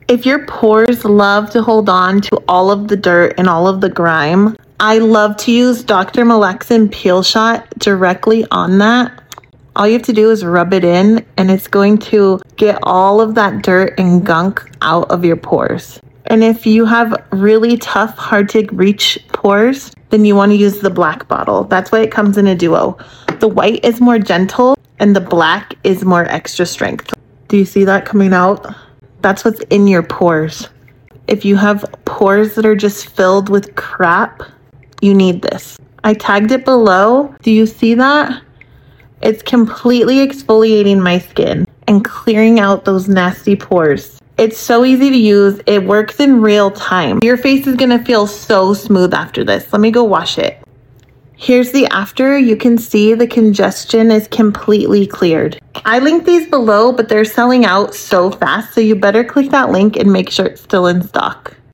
If your pores love to hold on to all of the dirt and all of the grime, I love to use Dr. Malaxin Peel Shot directly on that. All you have to do is rub it in and it's going to get all of that dirt and gunk out of your pores. And if you have really tough, hard to reach pores, then you want to use the black bottle. That's why it comes in a duo. The white is more gentle and the black is more extra strength. Do you see that coming out? That's what's in your pores. If you have pores that are just filled with crap, you need this. I tagged it below. Do you see that? It's completely exfoliating my skin and clearing out those nasty pores. It's so easy to use. It works in real time. Your face is gonna feel so smooth after this. Let me go wash it. Here's the after. You can see the congestion is completely cleared. I linked these below, but they're selling out so fast, so you better click that link and make sure it's still in stock.